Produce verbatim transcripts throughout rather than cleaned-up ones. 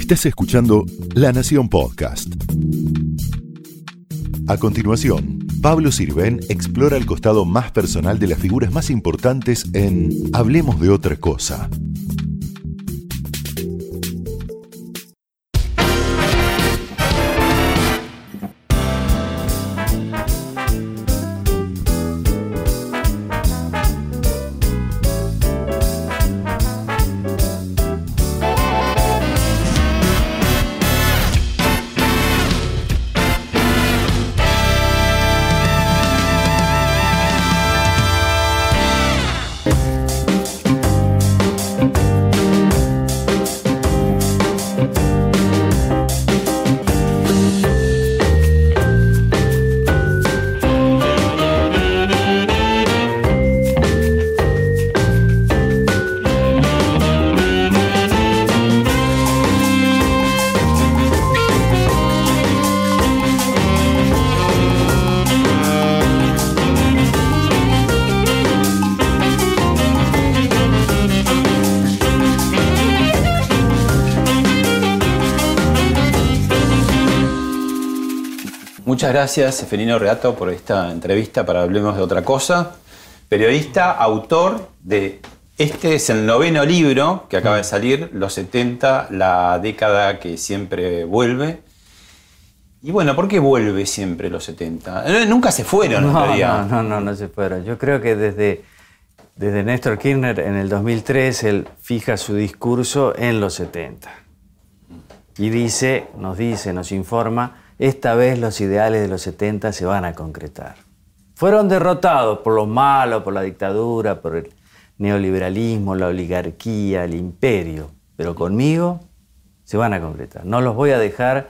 Estás escuchando La Nación Podcast. A continuación, Pablo Sirven explora el costado más personal de las figuras más importantes en Hablemos de otra cosa. Muchas gracias, Seferino Reato, por esta entrevista para Hablemos de otra cosa. Periodista, autor de... Este es el noveno libro que acaba de salir, Los setenta, la década que siempre vuelve. Y bueno, ¿por qué vuelve siempre los setenta? Nunca se fueron, no, en realidad. No, no, no, no se fueron. Yo creo que desde, desde Néstor Kirchner en el dos mil tres, él fija su discurso en los setenta. Y dice, nos dice, nos informa... Esta vez los ideales de los setenta se van a concretar. Fueron derrotados por lo malo, por la dictadura, por el neoliberalismo, la oligarquía, el imperio. Pero conmigo se van a concretar. No los voy a dejar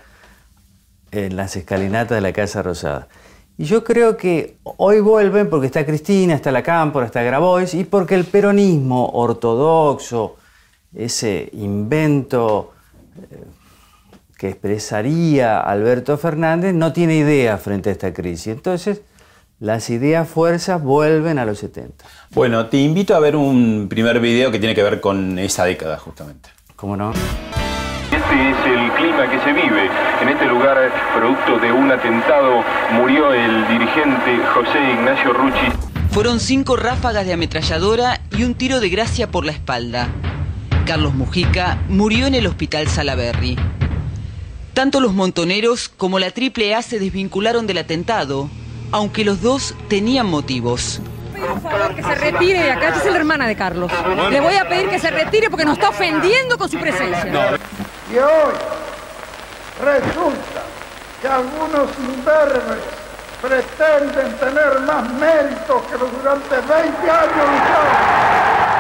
en las escalinatas de la Casa Rosada. Y yo creo que hoy vuelven porque está Cristina, está la Cámpora, está Grabois, y porque el peronismo ortodoxo, ese invento... Eh, que expresaría Alberto Fernández, no tiene idea frente a esta crisis. Entonces, las ideas fuerzas vuelven a los setenta. Bueno, te invito a ver un primer video que tiene que ver con esa década, justamente. ¿Cómo no? Este es el clima que se vive. En este lugar, producto de un atentado, murió el dirigente José Ignacio Rucci. Fueron cinco ráfagas de ametralladora y un tiro de gracia por la espalda. Carlos Mujica murió en el Hospital Salaberry. Tanto los montoneros como la Triple A se desvincularon del atentado, aunque los dos tenían motivos. Por favor, que se retire de acá. Esta es la hermana de Carlos. Le voy a pedir que se retire porque nos está ofendiendo con su presencia. Y hoy resulta que algunos imberbes pretenden tener más méritos que los durante veinte años lucharon.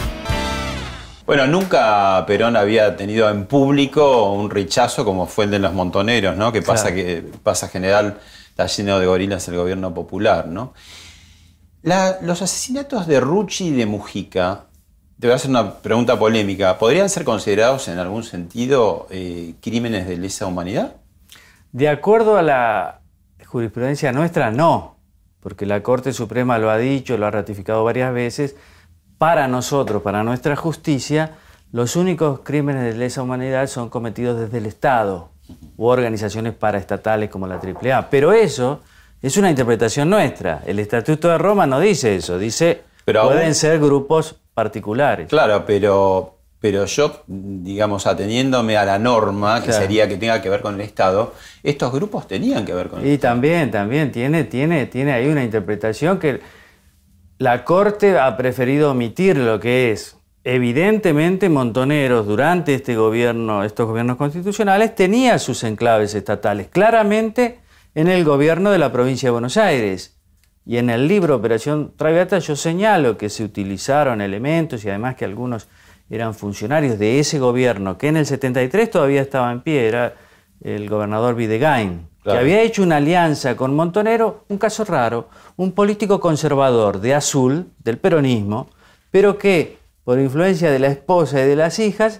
Bueno, nunca Perón había tenido en público un rechazo como fue el de los montoneros, ¿no? Que pasa Claro. que pasa general, está lleno de gorilas el gobierno popular, ¿no? La, los asesinatos de Rucci y de Mujica, te voy a hacer una pregunta polémica, ¿podrían ser considerados en algún sentido eh, crímenes de lesa humanidad? De acuerdo a la jurisprudencia nuestra, no, porque la Corte Suprema lo ha dicho, lo ha ratificado varias veces. Para nosotros, para nuestra justicia, los únicos crímenes de lesa humanidad son cometidos desde el Estado u organizaciones paraestatales como la Triple A. Pero eso es una interpretación nuestra. El Estatuto de Roma no dice eso, dice Pero pueden aún... ser grupos particulares. Claro, pero, pero yo, digamos, ateniéndome a la norma, que Claro. sería que tenga que ver con el Estado, estos grupos tenían que ver con el Y Estado. también, también, tiene, tiene, tiene ahí una interpretación que... La Corte ha preferido omitir lo que es. Evidentemente, Montoneros, durante este gobierno, estos gobiernos constitucionales, tenía sus enclaves estatales, claramente en el gobierno de la provincia de Buenos Aires. Y en el libro Operación Traviata yo señalo que se utilizaron elementos y además que algunos eran funcionarios de ese gobierno, que en el setenta y tres todavía estaba en pie, era el gobernador Videgain. Claro. Que había hecho una alianza con Montonero, un caso raro, un político conservador de azul, del peronismo, pero que, por influencia de la esposa y de las hijas,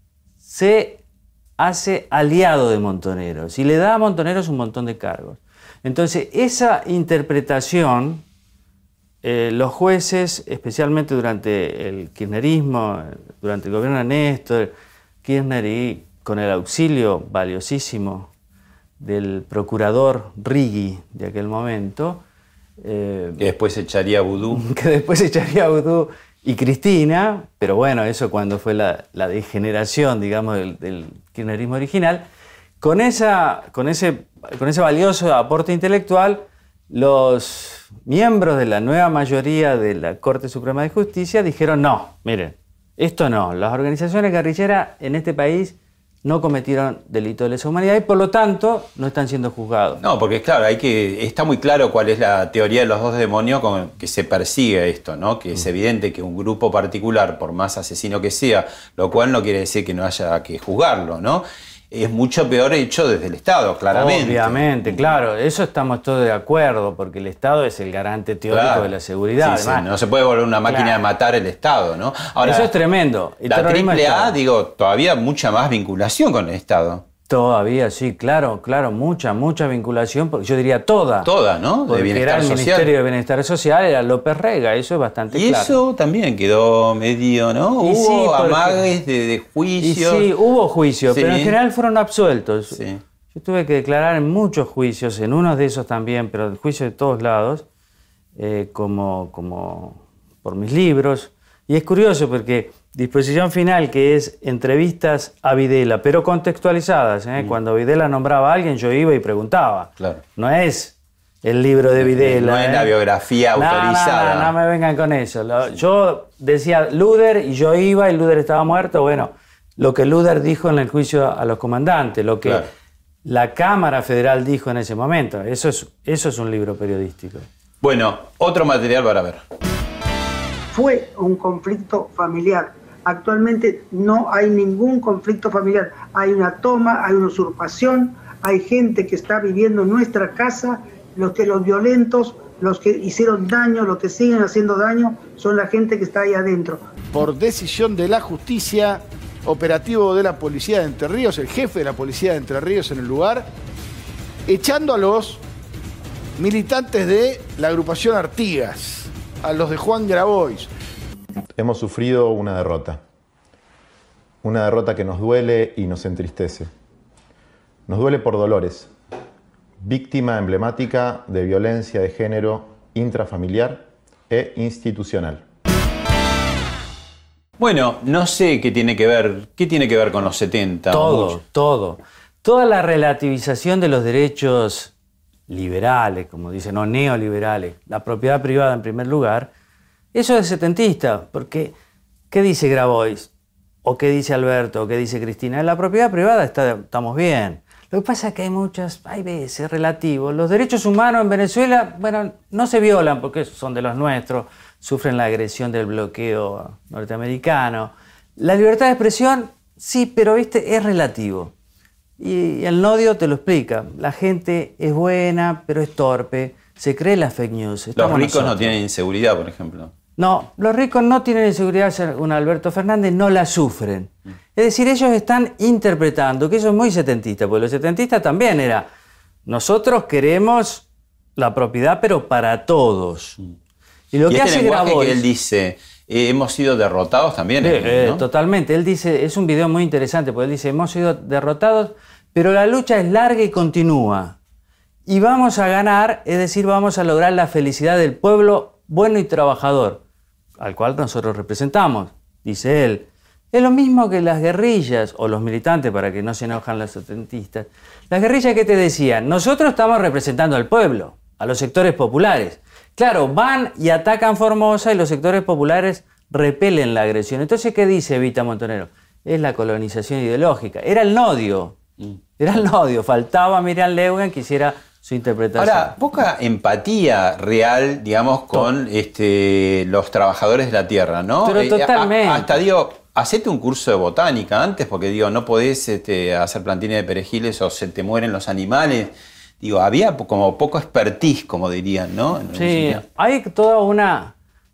se hace aliado de Montoneros y le da a Montoneros un montón de cargos. Entonces, esa interpretación, eh, los jueces, especialmente durante el kirchnerismo, durante el gobierno de Néstor Kirchner y con el auxilio valiosísimo del procurador Righi de aquel momento, eh, que después echaría vudú. Que después echaría vudú y Cristina, pero bueno, eso cuando fue la, la degeneración, digamos, del, del kirchnerismo original, con, esa, con, ese, con ese valioso aporte intelectual, los miembros de la nueva mayoría de la Corte Suprema de Justicia dijeron no, miren, esto no, las organizaciones guerrilleras en este país no cometieron delito de lesa humanidad y por lo tanto no están siendo juzgados. No, porque claro, hay que, está muy claro cuál es la teoría de los dos demonios con que se persigue esto, ¿no? Que es evidente que un grupo particular, por más asesino que sea, lo cual no quiere decir que no haya que juzgarlo, ¿no? Es mucho peor hecho desde el Estado, claramente. Obviamente, claro, eso estamos todos de acuerdo, porque el Estado es el garante teórico claro. de la seguridad. Sí, Además, sí, no se puede volver una máquina claro. de matar el Estado, ¿no? Ahora, eso es tremendo. El la triple A, digo, todavía mucha más vinculación con el Estado. Todavía, sí, claro, claro, mucha, mucha vinculación, porque yo diría toda. Toda, ¿no? De porque bienestar era el social. Ministerio de Bienestar Social, era López Rega, eso es bastante y claro. Y eso también quedó medio, ¿no? Y hubo sí, porque, amagues de, de juicios. Y sí, hubo juicios, sí. pero en general fueron absueltos. Sí. Yo tuve que declarar en muchos juicios, en unos de esos también, pero juicios de todos lados, eh, como, como por mis libros. Y es curioso porque disposición final, que es entrevistas a Videla, pero contextualizadas. ¿eh? Mm. Cuando Videla nombraba a alguien, yo iba y preguntaba. Claro. No es el libro de Videla. No es ¿eh? la biografía no, autorizada. No, no, no me vengan con eso. Lo, yo decía Luder y yo iba y Luder estaba muerto. Bueno, lo que Luder dijo en el juicio a los comandantes, lo que claro. la Cámara Federal dijo en ese momento. Eso es, eso es un libro periodístico. Bueno, otro material para ver. Fue un conflicto familiar. Actualmente no hay ningún conflicto familiar. Hay una toma, hay una usurpación, hay gente que está viviendo en nuestra casa. Los que los violentos, los que hicieron daño, los que siguen haciendo daño, son la gente que está ahí adentro. Por decisión de la justicia, operativo de la policía de Entre Ríos, el jefe de la policía de Entre Ríos en el lugar, echando a los militantes de la agrupación Artigas, a los de Juan Grabois. Hemos sufrido una derrota, una derrota que nos duele y nos entristece. Nos duele por Dolores, víctima emblemática de violencia de género intrafamiliar e institucional. Bueno, no sé qué tiene que ver, qué tiene que ver con los setenta. Todo, todo. Toda la relativización de los derechos liberales, como dicen, o neoliberales, la propiedad privada en primer lugar, eso es setentista, porque ¿qué dice Grabois? ¿O qué dice Alberto? ¿O qué dice Cristina? En la propiedad privada está, estamos bien. Lo que pasa es que hay muchas, hay veces relativos. Los derechos humanos en Venezuela, bueno, no se violan porque son de los nuestros, sufren la agresión del bloqueo norteamericano. La libertad de expresión, sí, pero viste, es relativo. Y el Nodio te lo explica. La gente es buena, pero es torpe. Se cree las fake news. Estamos los ricos nosotros. No tienen inseguridad, por ejemplo. No, los ricos no tienen inseguridad, según Alberto Fernández, no la sufren. Es decir, ellos están interpretando, que eso es muy setentista, porque los setentistas también era, nosotros queremos la propiedad, pero para todos. Y lo y que este hace lenguaje Grabois, que él dice, eh, hemos sido derrotados también. Eh, ¿no? eh, totalmente, él dice, es un video muy interesante, porque él dice, hemos sido derrotados, pero la lucha es larga y continúa. Y vamos a ganar, es decir, vamos a lograr la felicidad del pueblo bueno y trabajador, al cual nosotros representamos, dice él. Es lo mismo que las guerrillas, o los militantes, para que no se enojan los setentistas. Las guerrillas que te decían, nosotros estamos representando al pueblo, a los sectores populares. Claro, van y atacan Formosa y los sectores populares repelen la agresión. Entonces, ¿qué dice Evita Montonero? Es la colonización ideológica. Era el Nodio, era el Nodio. Faltaba Miriam Leugen que hiciera su interpretación. Ahora, poca empatía real, digamos, con este, los trabajadores de la tierra, ¿no? Pero totalmente. Eh, a, hasta digo, hacete un curso de botánica antes, porque digo, no podés este, hacer plantines de perejiles o se te mueren los animales. Digo, había como poco expertise, como dirían, ¿no? Sí, hay toda una...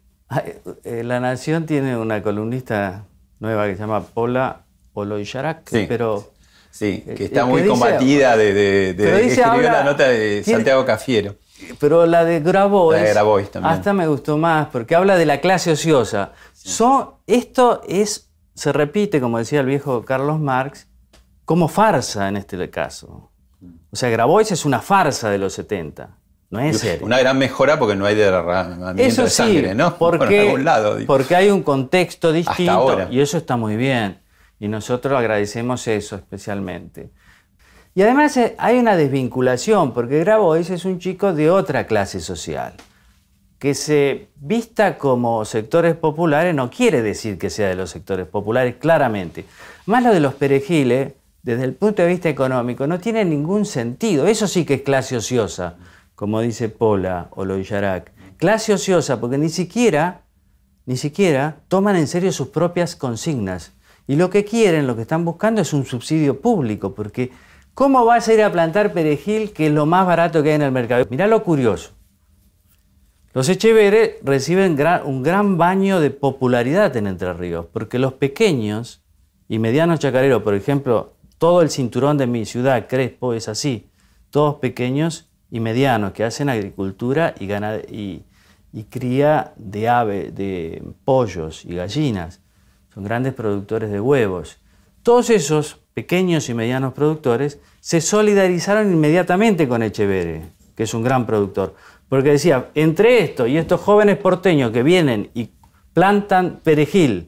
La Nación tiene una columnista nueva que se llama Paula Oloyarac, sí. pero... Sí, que está muy que dice, combatida de, de, de que escribió habla, la nota de tiene, Santiago Cafiero. Pero la de Grabois, la de Grabois también. Hasta me gustó más, porque habla de la clase ociosa. Sí. Son, esto es, se repite, como decía el viejo Carlos Marx, como farsa en este caso. O sea, Grabois es una farsa de los setenta, no es serio. Una gran mejora porque no hay derramamiento eso de sangre, sí, ¿no? Porque, por algún lado. porque hay un contexto distinto Hasta ahora. Y eso está muy bien. Y nosotros agradecemos eso especialmente. Y además hay una desvinculación, porque Grabois es un chico de otra clase social. Que se vista como sectores populares no quiere decir que sea de los sectores populares, claramente. Más lo de los perejiles, desde el punto de vista económico, no tiene ningún sentido. Eso sí que es clase ociosa, como dice Pola o Loillarac. Clase ociosa porque ni siquiera, ni siquiera toman en serio sus propias consignas. Y lo que quieren, lo que están buscando es un subsidio público, porque ¿cómo vas a ir a plantar perejil, que es lo más barato que hay en el mercado? Mirá lo curioso. Los Echeverre reciben gran, un gran baño de popularidad en Entre Ríos, porque los pequeños y medianos chacareros, por ejemplo, todo el cinturón de mi ciudad, Crespo, es así. Todos pequeños y medianos que hacen agricultura y, ganad y, y cría de aves, de pollos y gallinas. Son grandes productores de huevos. Todos esos pequeños y medianos productores se solidarizaron inmediatamente con Echeverre, que es un gran productor. Porque decía, entre esto y estos jóvenes porteños que vienen y plantan perejil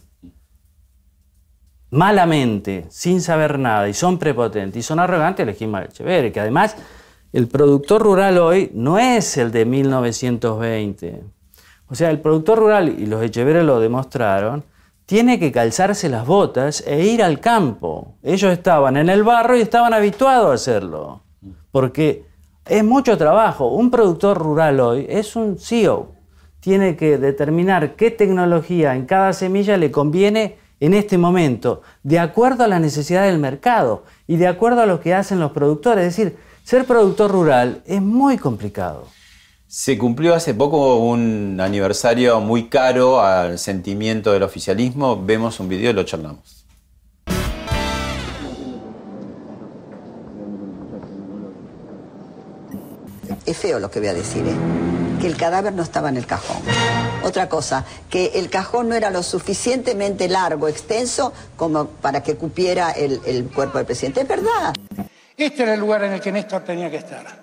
malamente, sin saber nada, y son prepotentes y son arrogantes, elegimos a Echeverre, que además el productor rural hoy no es el de mil novecientos veinte. O sea, el productor rural, y los Echeverre lo demostraron, tiene que calzarse las botas e ir al campo. Ellos estaban en el barro y estaban habituados a hacerlo, porque es mucho trabajo. Un productor rural hoy es un C E O. Tiene que determinar qué tecnología en cada semilla le conviene en este momento, de acuerdo a la necesidad del mercado y de acuerdo a lo que hacen los productores. Es decir, ser productor rural es muy complicado. Se cumplió hace poco un aniversario muy caro al sentimiento del oficialismo. Vemos un video y lo charlamos. Es feo lo que voy a decir, ¿eh? Que el cadáver no estaba en el cajón. Otra cosa, que el cajón no era lo suficientemente largo, extenso, como para que cupiera el, el cuerpo del presidente. Es verdad. Este era el lugar en el que Néstor tenía que estar.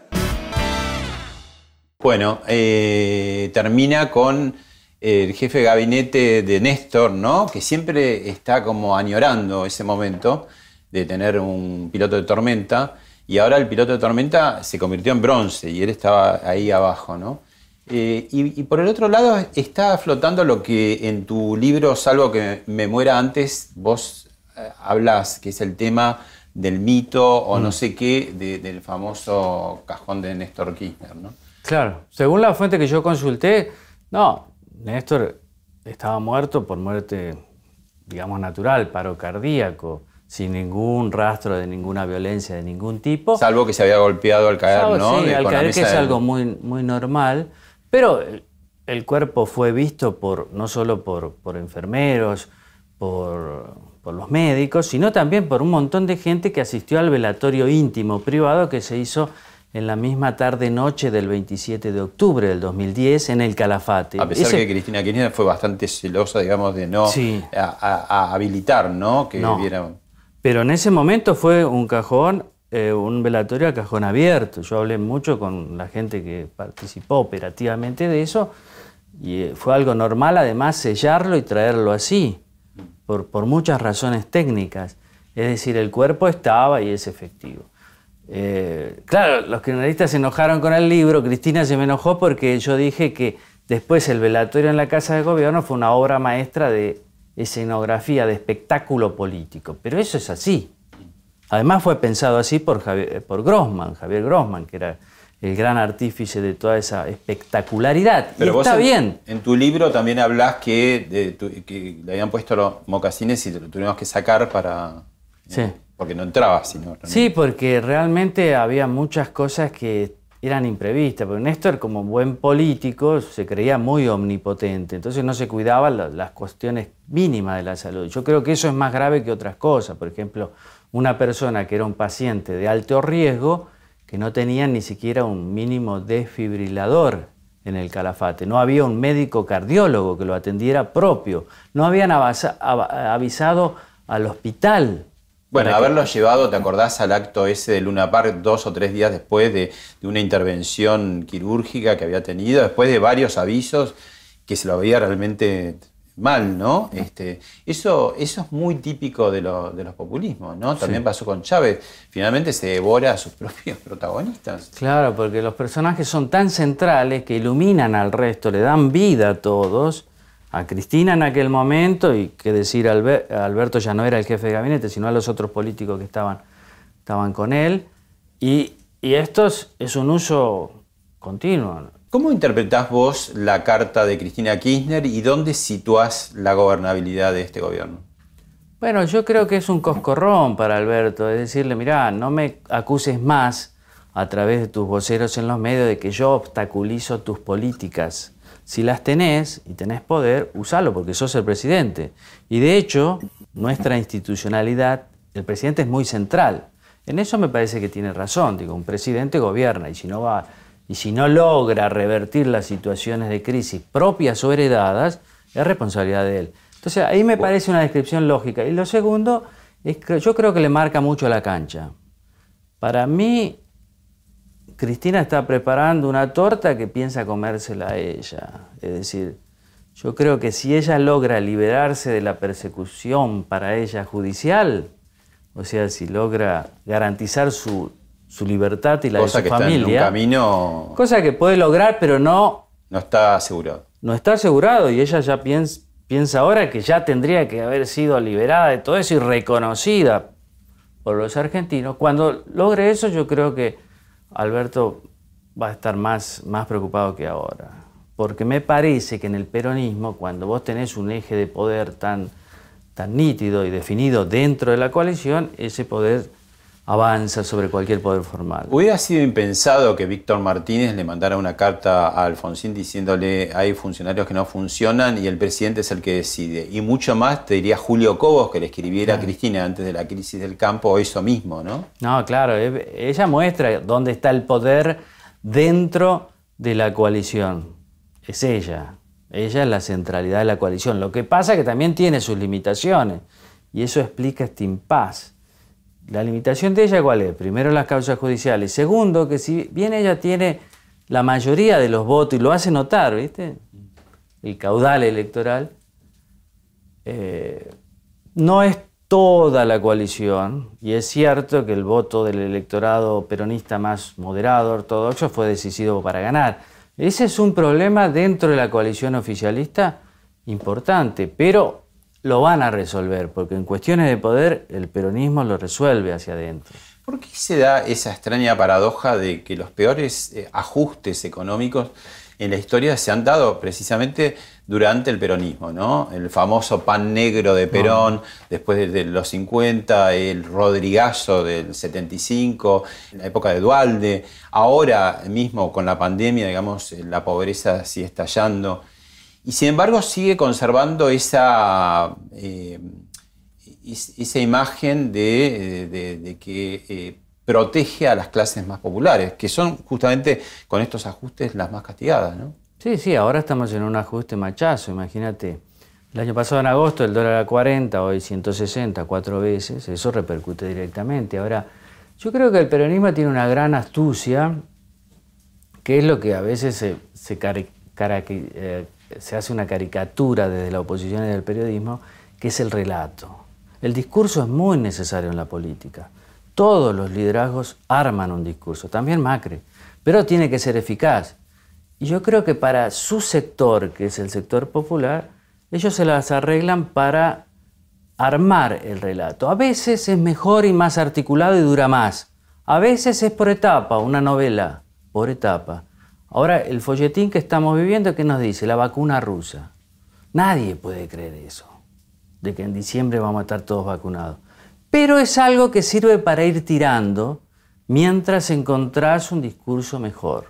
Bueno, eh, termina con el jefe de gabinete de Néstor, ¿no? Que siempre está como añorando ese momento de tener un piloto de tormenta. Y ahora el piloto de tormenta se convirtió en bronce y él estaba ahí abajo, ¿no? Eh, y, y por el otro lado está flotando lo que en tu libro, Salvo que me muera antes, vos eh, hablas, que es el tema del mito o mm. no sé qué, de, del famoso cajón de Néstor Kirchner, ¿no? Claro. Según la fuente que yo consulté, no, Néstor estaba muerto por muerte, digamos, natural, paro cardíaco, sin ningún rastro de ninguna violencia de ningún tipo. Salvo que se había golpeado al caer, Salvo, ¿no? Sí, de, al caer, que es del... algo muy, muy normal. Pero el, el cuerpo fue visto por, no solo por, por enfermeros, por, por los médicos, sino también por un montón de gente que asistió al velatorio íntimo, privado, que se hizo en la misma tarde-noche del veintisiete de octubre del dos mil diez en el Calafate. A pesar Ese... que Cristina Kirchner fue bastante celosa, digamos, de no sí. a, a, a habilitar, ¿no? Que no. viera... Pero en ese momento fue un cajón, eh, un velatorio a cajón abierto. Yo hablé mucho con la gente que participó operativamente de eso y eh, fue algo normal, además, sellarlo y traerlo así, por, por muchas razones técnicas. Es decir, el cuerpo estaba y es efectivo. Eh, claro, los kirchneristas se enojaron con el libro, Cristina se me enojó porque yo dije que después el velatorio en la Casa de Gobierno fue una obra maestra de escenografía, de espectáculo político. Pero eso es así. Además fue pensado así por, Javier, por Grossman, Javier Grossman, que era el gran artífice de toda esa espectacularidad. Pero y vos está en, bien. En tu libro también hablás que, de tu, que le habían puesto los mocasines y lo tuvimos que sacar para... Sí. Eh, porque no entraba, sino... Sí, porque realmente había muchas cosas que eran imprevistas. Porque Néstor, como buen político, se creía muy omnipotente. Entonces no se cuidaban las, las cuestiones mínimas de la salud. Yo creo que eso es más grave que otras cosas. Por ejemplo, una persona que era un paciente de alto riesgo, que no tenía ni siquiera un mínimo desfibrilador en el Calafate. No había un médico cardiólogo que lo atendiera propio. No habían avisado al hospital Bueno, Para haberlo que- llevado, ¿te acordás al acto ese de Luna Park dos o tres días después de, de una intervención quirúrgica que había tenido, después de varios avisos que se lo veía realmente mal, ¿no? Este, eso, eso es muy típico de, lo- de los populismos, ¿no? También Sí. pasó con Chávez. Finalmente se devora a sus propios protagonistas. Claro, porque los personajes son tan centrales que iluminan al resto, le dan vida a todos. A Cristina en aquel momento, y que decir, Alber- Alberto ya no era el jefe de gabinete, sino a los otros políticos que estaban, estaban con él. Y, y esto es, es un uso continuo. ¿Cómo interpretás vos la carta de Cristina Kirchner y dónde situás la gobernabilidad de este gobierno? Bueno, yo creo que es un coscorrón para Alberto, es decirle, mirá, no me acuses más a través de tus voceros en los medios de que yo obstaculizo tus políticas. Si las tenés y tenés poder, usalo porque sos el presidente. Y de hecho, nuestra institucionalidad, el presidente es muy central. En eso me parece que tiene razón. Digo, un presidente gobierna y si no va, y si no logra revertir las situaciones de crisis propias o heredadas, es responsabilidad de él. Entonces, ahí me parece una descripción lógica. Y lo segundo, es que yo creo que le marca mucho la cancha. Para mí, Cristina está preparando una torta que piensa comérsela a ella. Es decir, yo creo que si ella logra liberarse de la persecución para ella judicial, o sea, si logra garantizar su, su libertad y la Cosa de que su está en un familia, camino, cosa que puede lograr, pero no, no está asegurado. no está asegurado, y ella ya piensa, piensa ahora que ya tendría que haber sido liberada de todo eso y reconocida por los argentinos. Cuando logre eso, yo creo que Alberto va a estar más, más preocupado que ahora. Porque me parece que en el peronismo, cuando vos tenés un eje de poder tan, tan nítido y definido dentro de la coalición, ese poder avanza sobre cualquier poder formal. Hubiera sido impensado que Víctor Martínez le mandara una carta a Alfonsín diciéndole hay funcionarios que no funcionan y el presidente es el que decide. Y mucho más te diría Julio Cobos, que le escribiera a Cristina antes de la crisis del campo eso mismo, ¿no? No, claro, e- ella muestra dónde está el poder dentro de la coalición. Es ella. Ella es la centralidad de la coalición. Lo que pasa es que también tiene sus limitaciones y eso explica este impas. La limitación de ella, ¿cuál es? Primero, las causas judiciales. Segundo, que si bien ella tiene la mayoría de los votos y lo hace notar, ¿viste? El caudal electoral, eh, no es toda la coalición, y es cierto que el voto del electorado peronista más moderado, ortodoxo, fue decisivo para ganar. Ese es un problema dentro de la coalición oficialista importante, pero lo van a resolver, porque en cuestiones de poder el peronismo lo resuelve hacia adentro. ¿Por qué se da esa extraña paradoja de que los peores eh, ajustes económicos en la historia se han dado precisamente durante el peronismo, ¿no? El famoso pan negro de Perón, no. después de, de los cincuenta, el Rodrigazo del setenta y cinco, la época de Duhalde, ahora mismo con la pandemia, digamos, la pobreza sigue estallando. Y sin embargo sigue conservando esa, eh, esa imagen de, de, de que eh, protege a las clases más populares, que son justamente con estos ajustes las más castigadas, ¿no? Sí, sí, ahora estamos en un ajuste machazo, imagínate. El año pasado en agosto el dólar a cuarenta, hoy ciento sesenta, cuatro veces, eso repercute directamente. Ahora, yo creo que el peronismo tiene una gran astucia, que es lo que a veces se, se cari cara eh, se hace una caricatura desde la oposición y del periodismo, que es el relato. El discurso es muy necesario en la política. Todos los liderazgos arman un discurso, también Macri, pero tiene que ser eficaz. Y yo creo que para su sector, que es el sector popular, ellos se las arreglan para armar el relato. A veces es mejor y más articulado y dura más. A veces es por etapa, una novela, por etapa. Ahora, el folletín que estamos viviendo, ¿qué nos dice? La vacuna rusa. Nadie puede creer eso, de que en diciembre vamos a estar todos vacunados. Pero es algo que sirve para ir tirando mientras encontrás un discurso mejor.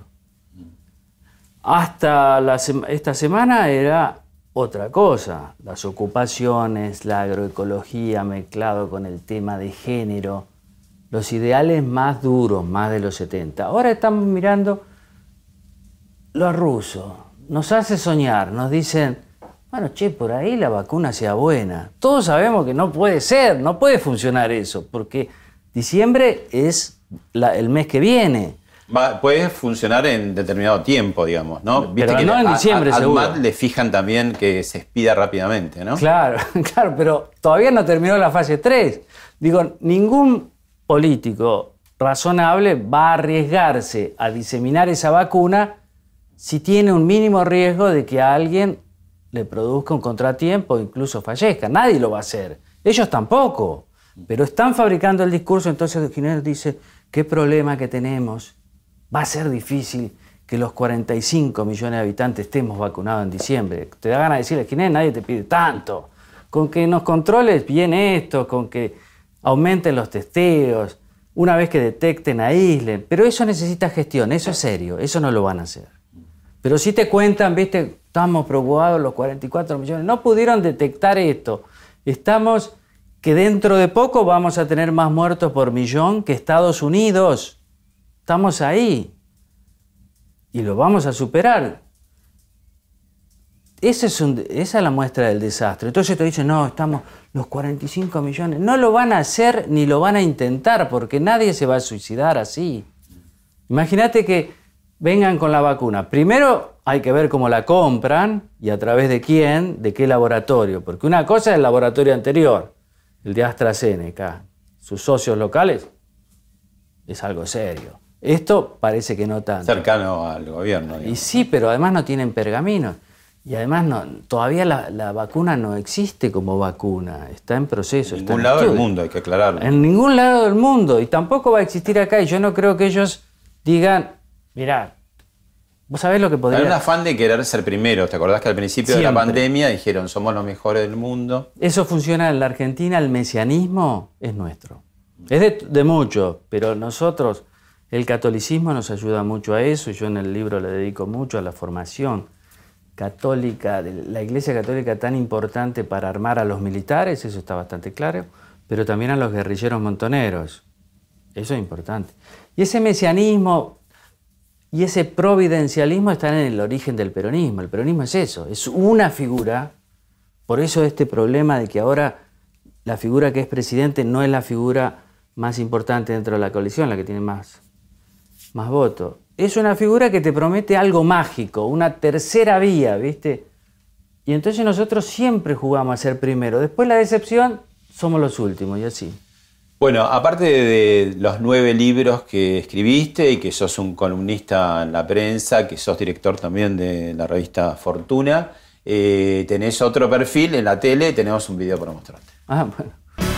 Hasta la sema- esta semana era otra cosa. Las ocupaciones, la agroecología mezclado con el tema de género, los ideales más duros, más de los setenta. Ahora estamos mirando lo ruso. Nos hace soñar, nos dicen, Bueno, che, por ahí la vacuna sea buena. Todos sabemos que no puede ser, no puede funcionar eso, porque diciembre es la, el mes que viene. Va, puede funcionar en determinado tiempo, digamos, ¿no? Viste Pero que no en diciembre, a, a, seguro. Al M A D le fijan también que se expida rápidamente, ¿no? Claro, claro, pero todavía no terminó la fase tres. Digo, ningún político razonable va a arriesgarse a diseminar esa vacuna si tiene un mínimo riesgo de que a alguien le produzca un contratiempo o incluso fallezca. Nadie lo va a hacer. Ellos tampoco. Pero están fabricando el discurso, entonces Kirchner dice, ¿qué problema que tenemos? Va a ser difícil que los cuarenta y cinco millones de habitantes estemos vacunados en diciembre. Te da ganas de decirle, Kirchner, nadie te pide tanto. Con que nos controles bien esto, con que aumenten los testeos, una vez que detecten, aíslen. Pero eso necesita gestión, eso es serio, eso no lo van a hacer. Pero si te cuentan, viste, estamos preocupados los cuarenta y cuatro millones, no pudieron detectar esto. Estamos que dentro de poco vamos a tener más muertos por millón que Estados Unidos. Estamos ahí. Y lo vamos a superar. Ese es un, esa es la muestra del desastre. Entonces te dicen, no, estamos los cuarenta y cinco millones. No lo van a hacer ni lo van a intentar porque nadie se va a suicidar así. Imagínate que vengan con la vacuna. Primero hay que ver cómo la compran y a través de quién, de qué laboratorio. Porque una cosa es el laboratorio anterior, el de AstraZeneca. Sus socios locales es algo serio. Esto parece que no tanto. Cercano al gobierno. Digamos. Y sí, pero además no tienen pergaminos. Y además no, todavía la, la vacuna no existe como vacuna. Está en proceso. En está ningún en lado del estudio. mundo, hay que aclararlo. En ningún lado del mundo. Y tampoco va a existir acá. Y yo no creo que ellos digan, mirá, vos sabés lo que podría... Hay un afán de querer ser primero. ¿Te acordás que al principio Siempre. de la pandemia dijeron somos los mejores del mundo? Eso funciona en la Argentina, el mesianismo es nuestro. Es de, de muchos, pero nosotros, el catolicismo nos ayuda mucho a eso. Yo en el libro le dedico mucho a la formación católica, de la Iglesia Católica tan importante para armar a los militares, eso está bastante claro, pero también a los guerrilleros montoneros. Eso es importante. Y ese mesianismo y ese providencialismo están en el origen del peronismo. El peronismo es eso, es una figura. Por eso este problema de que ahora la figura que es presidente no es la figura más importante dentro de la coalición, la que tiene más, más votos. Es una figura que te promete algo mágico, una tercera vía, ¿viste? Y entonces nosotros siempre jugamos a ser primero. Después la decepción, somos los últimos y así. Bueno, aparte de los nueve libros que escribiste y que sos un columnista en la prensa, que sos director también de la revista Fortuna, eh, tenés otro perfil en la tele, tenemos un video para mostrarte. Ah, bueno.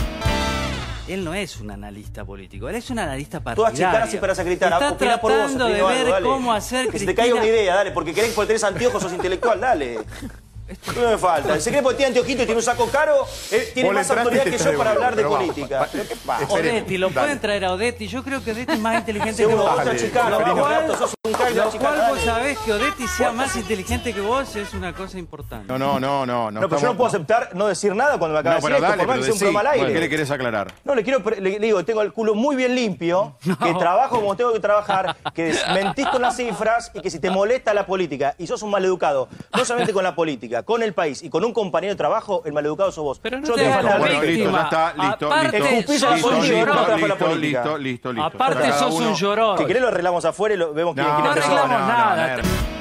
Él no es un analista político, él es un analista partidario. Todas chicanas y esperas a gritar. Está Opina por vos, tratando de opino ver algo, dale. cómo hacer que se Cristina... te caiga una idea, dale, porque querés que por tenés anteojos sos intelectual, dale. No me falta. Se cree porque tiene anteojito y tiene un saco caro, eh, tiene Vos más le autoridad entraste que y te yo traigo para uno, hablar de pero vamos, política. va- ¿Pero qué pasa? Odetti, lo Dale. pueden traer a Odetti. Yo creo que Odetti es más inteligente que Seguro, vos. otra chicana, Lo vamos, cual, Renato, sos un crack de la lo chicana, cual vos dale. sabés que Odetti sea más inteligente que vos es una cosa importante. No, no, no, no. No, pero yo no puedo aceptar no decir nada cuando me acaba No, de pero decir esto, dale, por más pero que sea un decí, programa al bueno, aire. ¿qué le querés aclarar? No, le quiero, pre- le, le digo, tengo el culo muy bien limpio, que trabajo como tengo que trabajar, que mentís con las cifras y que si te molesta la política y sos un maleducado, no solamente con la política, con el país y con un compañero de trabajo, el maleducado sos vos. Pero no Yo te te hagas falta la Bueno, listo, víctima. ya está, listo, Aparte, listo. Escupís a la sos un política, llorón. no trabajo en la listo, política. listo, listo, listo. Aparte Cada sos uno- un llorón. Si querés lo arreglamos afuera y lo vemos quién No, quién no es arreglamos persona. nada.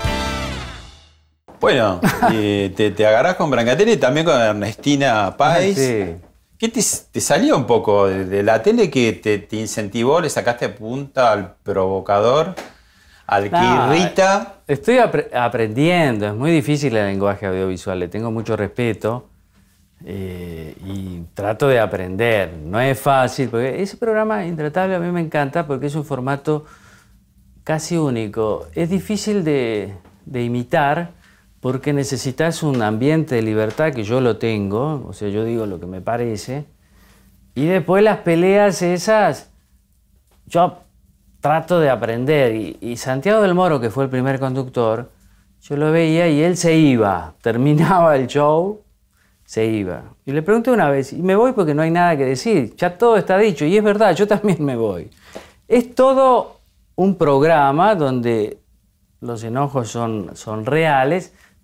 Bueno, y te, te agarrás con Brancatelli y también con Ernestina Páez. Sí. ¿Qué te, te salió un poco de, de la tele que te, te incentivó, le sacaste punta al provocador, al que No, irrita? Estoy apre- aprendiendo, es muy difícil el lenguaje audiovisual, le tengo mucho respeto eh, y trato de aprender. No es fácil, porque ese programa Intratable a mí me encanta porque es un formato casi único. Es difícil de, de imitar porque necesitas un ambiente de libertad que yo lo tengo, o sea, yo digo lo que me parece, y después las peleas esas, yo trato de aprender. Y, y Santiago del Moro, que fue el primer conductor, yo lo veía y él se iba. Terminaba el show, se iba. Y le pregunté una vez, y me voy porque no hay nada que decir, ya todo está dicho. Y es verdad, yo también me voy. Es todo un programa donde los enojos son, son reales,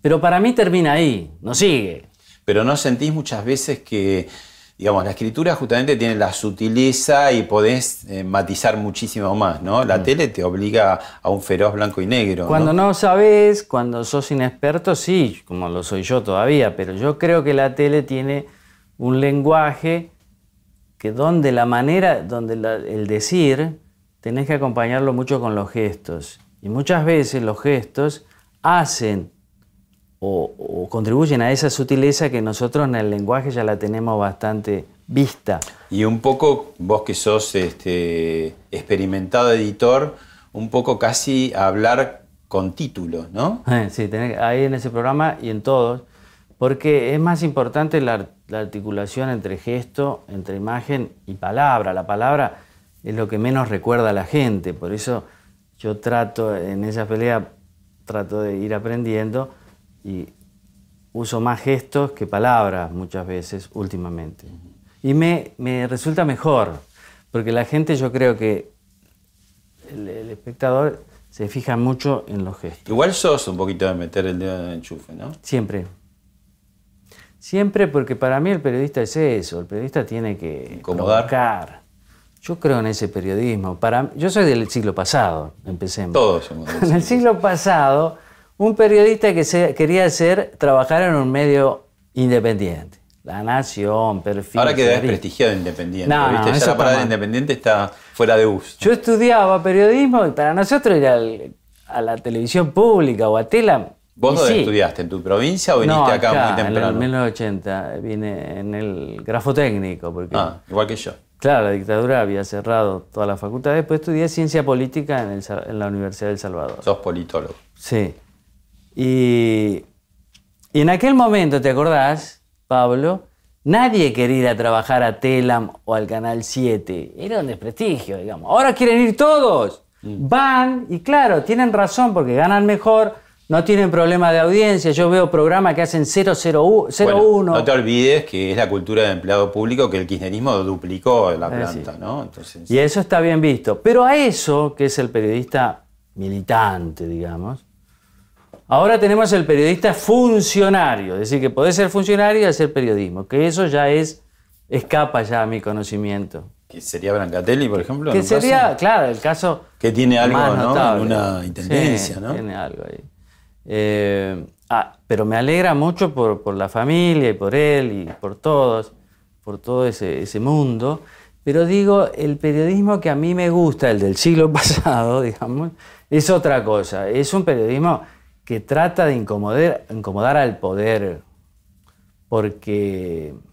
Pero para mí termina ahí, no sigue. Pero ¿no sentís muchas veces que, digamos, la escritura justamente tiene la sutileza y podés eh, matizar muchísimo más, ¿no? La mm. tele te obliga a un feroz blanco y negro. Cuando no, no sabés, cuando sos inexperto, sí, como lo soy yo todavía, pero yo creo que la tele tiene un lenguaje que donde la manera, donde la, el decir, tenés que acompañarlo mucho con los gestos. Y muchas veces los gestos hacen o, o contribuyen a esa sutileza que nosotros en el lenguaje ya la tenemos bastante vista. Y un poco, vos que sos este, experimentado editor, un poco casi hablar con títulos, ¿no? Sí, tenés, ahí en ese programa y en todos, porque es más importante la, la articulación entre gesto, entre imagen y palabra. La palabra es lo que menos recuerda a la gente, por eso yo trato, en esa pelea, trato de ir aprendiendo y uso más gestos que palabras muchas veces últimamente. Y me, me resulta mejor, porque la gente, yo creo que el, el espectador se fija mucho en los gestos. Igual sos un poquito de meter el dedo en el enchufe, ¿no? Siempre. Siempre, porque para mí el periodista es eso, el periodista tiene que incomodar. Provocar. Yo creo en ese periodismo. Para, yo soy del siglo pasado, empecemos. Todos somos del siglo. En el siglo pasado, un periodista que se, quería hacer, trabajar en un medio independiente. La Nación, Perfil. Ahora queda desprestigiado Independiente. No, ¿viste? no, ya la palabra de Independiente está fuera de uso. Yo estudiaba periodismo y para nosotros ir al, a la televisión pública o a Tela. ¿Vos dónde sí. estudiaste? ¿En tu provincia o viniste no, acá, acá muy temprano? En el mil novecientos ochenta vine en el grafotécnico. Porque, ah, igual que yo. Claro, la dictadura había cerrado toda la facultad. Después estudié ciencia política en, el, en la Universidad de El Salvador. Sos politólogo. Sí. Y, y en aquel momento, ¿te acordás, Pablo? Nadie quería ir a trabajar a Telam o al Canal siete. Era un desprestigio, digamos. Ahora quieren ir todos. Mm. Van, y claro, tienen razón porque ganan mejor, no tienen problema de audiencia. Yo veo programas que hacen cero cero uno. Bueno, no te olvides que es la cultura de empleado público que el kirchnerismo duplicó la planta, eh, sí. ¿no? Entonces... Y eso está bien visto. Pero a eso, que es el periodista militante, digamos, ahora tenemos el periodista funcionario. Es decir, que podés ser funcionario y hacer periodismo. Que eso ya es, escapa ya a mi conocimiento. ¿Que sería Brancatelli, por ejemplo? Que sería, caso? Claro, el caso... Que tiene algo, ¿no? En una intendencia, sí, ¿no? Tiene algo ahí. Eh, ah, pero me alegra mucho por, por la familia y por él y por todos, por todo ese, ese mundo. Pero digo, el periodismo que a mí me gusta, el del siglo pasado, digamos, es otra cosa. Es un periodismo que trata de incomodar, incomodar al poder, porque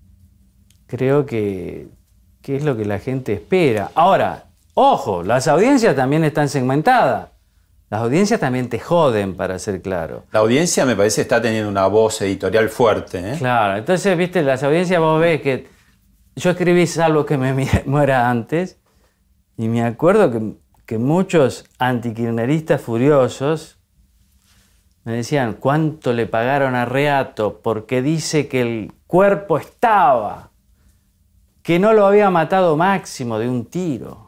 creo que, que es lo que la gente espera. Ahora, ojo, las audiencias también están segmentadas. Las audiencias también te joden, para ser claro. La audiencia, me parece, está teniendo una voz editorial fuerte, ¿eh? Claro, entonces, viste, las audiencias vos ves que... Yo escribí Salvo que me muera antes, y me acuerdo que, que muchos antikirchneristas furiosos me decían cuánto le pagaron a Reato porque dice que el cuerpo estaba, que no lo había matado Máximo de un tiro.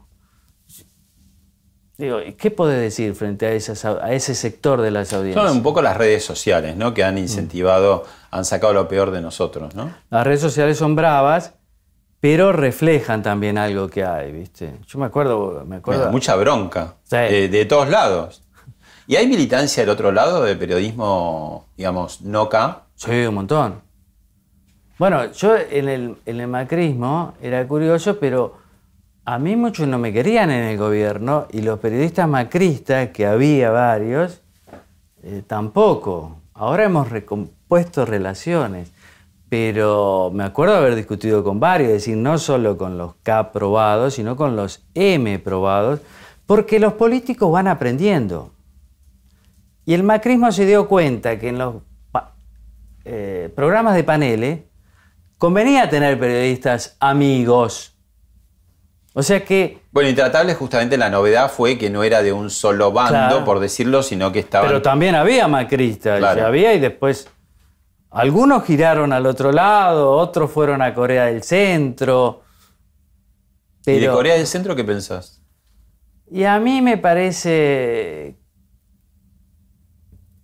Digo, ¿qué podés decir frente a, esas, a ese sector de las audiencias? Son un poco las redes sociales, ¿no? Que han incentivado, han sacado lo peor de nosotros, ¿no? Las redes sociales son bravas, pero reflejan también algo que hay, ¿viste? Yo me acuerdo... Me acuerdo Mira, mucha bronca, sí. de, de todos lados. ¿Y hay militancia del otro lado de periodismo, digamos, no K? Sí, un montón. Bueno, yo en el, en el macrismo era curioso, pero a mí muchos no me querían en el gobierno y los periodistas macristas, que había varios, eh, tampoco. Ahora hemos recompuesto relaciones, pero me acuerdo haber discutido con varios, es decir, no solo con los K probados, sino con los M probados, porque los políticos van aprendiendo. Y el macrismo se dio cuenta que en los eh, programas de paneles convenía tener periodistas amigos. O sea que... Bueno, Intratable justamente la novedad fue que no era de un solo bando, claro, por decirlo, sino que estaban... Pero también había macristas, claro. Ya había, y después algunos giraron al otro lado, otros fueron a Corea del Centro. Pero... ¿Y de Corea del Centro qué pensás? Y a mí me parece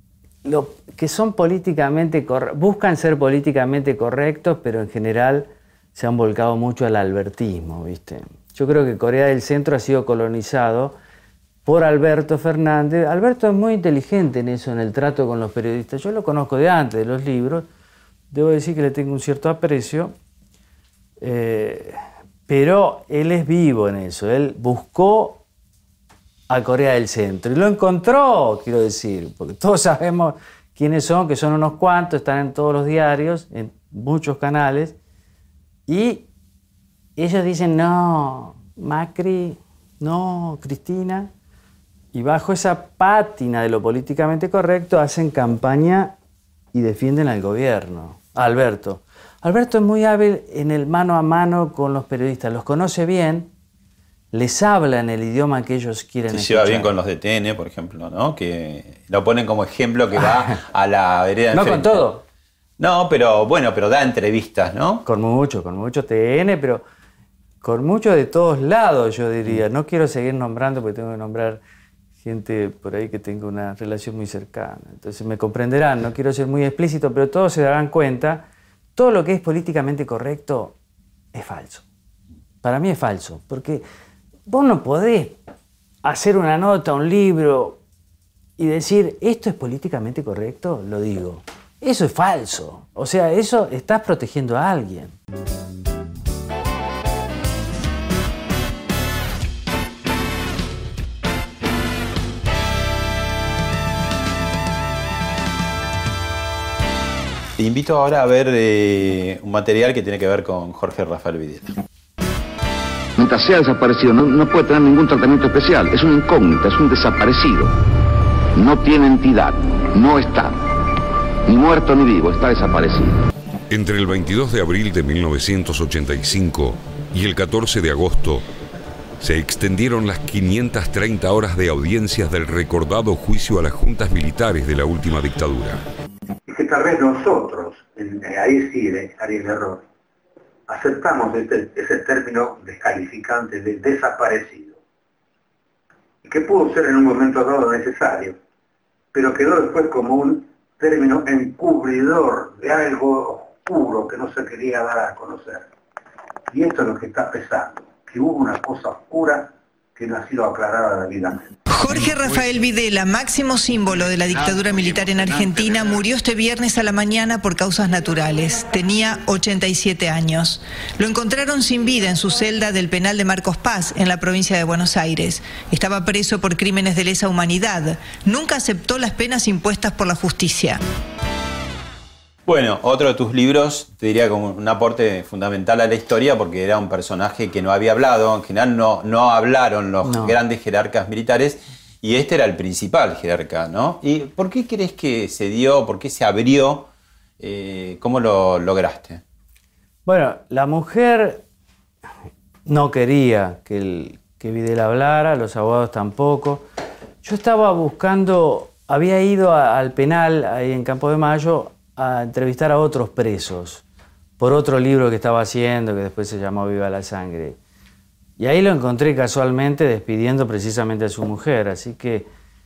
lo, que son políticamente correctos, buscan ser políticamente correctos, pero en general se han volcado mucho al albertismo, ¿viste? Yo creo que Corea del Centro ha sido colonizado por Alberto Fernández. Alberto es muy inteligente en eso, en el trato con los periodistas. Yo lo conozco de antes, de los libros. Debo decir que le tengo un cierto aprecio. Eh, pero él es vivo en eso. Él buscó a Corea del Centro y lo encontró, quiero decir, porque todos sabemos quiénes son, que son unos cuantos, están en todos los diarios, en muchos canales, y ellos dicen, no, Macri, no, Cristina, y bajo esa pátina de lo políticamente correcto hacen campaña y defienden al gobierno. Alberto. Alberto es muy hábil en el mano a mano con los periodistas, los conoce bien, les habla en el idioma que ellos quieren Se escuchar. lleva bien con los de T N, por ejemplo, ¿no? Que lo ponen como ejemplo que va a la vereda No enfrente. con todo. No, pero bueno, pero da entrevistas, ¿no? Con mucho, con mucho T N, pero con mucho de todos lados, yo diría. No quiero seguir nombrando porque tengo que nombrar gente por ahí que tenga una relación muy cercana. Entonces me comprenderán, no quiero ser muy explícito, pero todos se darán cuenta, todo lo que es políticamente correcto es falso. Para mí es falso, porque vos no podés hacer una nota, un libro y decir, esto es políticamente correcto, lo digo. Eso es falso. O sea, eso estás protegiendo a alguien. Te invito ahora a ver eh, un material que tiene que ver con Jorge Rafael Videla. Mientras sea desaparecido, no, no puede tener ningún tratamiento especial. Es una incógnita, es un desaparecido. No tiene entidad, no está. Ni muerto ni vivo, está desaparecido. Entre el veintidós de abril de mil novecientos ochenta y cinco y el catorce de agosto, se extendieron las quinientas treinta horas de audiencias del recordado juicio a las juntas militares de la última dictadura. Es que tal vez nosotros, en, eh, ahí sí haría el error, aceptamos este, ese término descalificante de desaparecido, que pudo ser en un momento dado necesario, pero quedó después como un término encubridor de algo oscuro que no se quería dar a conocer. Y esto es lo que está pesando, que hubo una cosa oscura que no ha sido aclarada debidamente. Jorge Rafael Videla, máximo símbolo de la dictadura militar en Argentina, murió este viernes a la mañana por causas naturales. Tenía ochenta y siete años. Lo encontraron sin vida en su celda del penal de Marcos Paz, en la provincia de Buenos Aires. Estaba preso por crímenes de lesa humanidad. Nunca aceptó las penas impuestas por la justicia. Bueno, otro de tus libros, te diría como un aporte fundamental a la historia, porque era un personaje que no había hablado, en general no, no hablaron los no. grandes jerarcas militares, y este era el principal jerarca, ¿no? ¿Y por qué crees que se dio, por qué se abrió, eh, cómo lo lograste? Bueno, la mujer no quería que, el, que Videla hablara, los abogados tampoco. Yo estaba buscando, había ido a, al penal ahí en Campo de Mayo a entrevistar a otros presos por otro libro que estaba haciendo, que después se llamó Viva la Sangre. Y ahí lo encontré casualmente despidiendo precisamente a su mujer, así que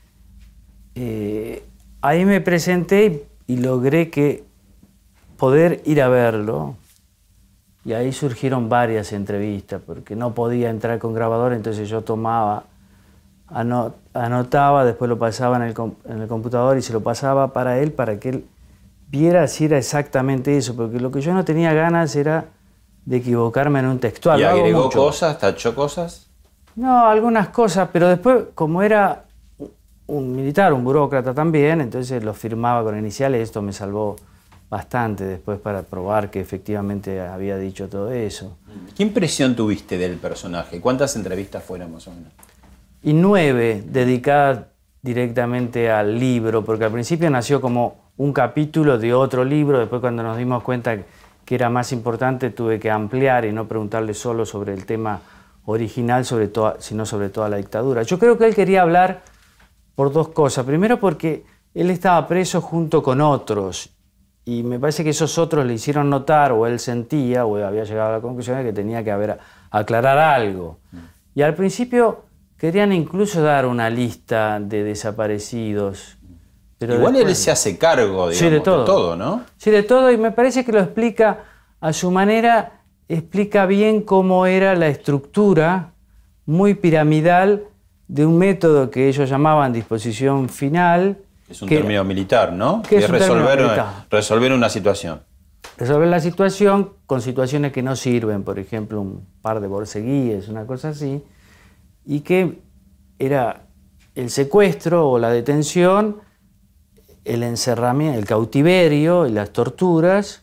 eh, ahí me presenté y, y logré que poder ir a verlo. Y ahí surgieron varias entrevistas, porque no podía entrar con grabador, entonces yo tomaba, anot, anotaba, después lo pasaba en el, en el computador y se lo pasaba para él, para que él viera si era exactamente eso, porque lo que yo no tenía ganas era de equivocarme en un textual. ¿Y agregó cosas, tachó cosas? No, algunas cosas, pero después, como era un militar, un burócrata también, entonces lo firmaba con iniciales, esto me salvó bastante después para probar que efectivamente había dicho todo eso. ¿Qué impresión tuviste del personaje? ¿Cuántas entrevistas fueron más o menos? Y nueve dedicadas directamente al libro, porque al principio nació como un capítulo de otro libro, después cuando nos dimos cuenta que era más importante tuve que ampliar y no preguntarle solo sobre el tema original, sobre toda, sino sobre toda la dictadura. Yo creo que él quería hablar por dos cosas. Primero porque él estaba preso junto con otros y me parece que esos otros le hicieron notar, o él sentía, o había llegado a la conclusión de que tenía que haber, aclarar algo. Y al principio querían incluso dar una lista de desaparecidos, Pero Igual después, él se hace cargo, digamos, sí, de todo. de todo, ¿no? Sí, de todo, y me parece que lo explica a su manera, explica bien cómo era la estructura muy piramidal de un método que ellos llamaban disposición final. Es un que, término militar, ¿no? Que es, es un resolver, militar. resolver una situación. Resolver la situación con situaciones que no sirven, por ejemplo, un par de borceguíes, una cosa así, y que era el secuestro o la detención, el encerramiento, el cautiverio y las torturas,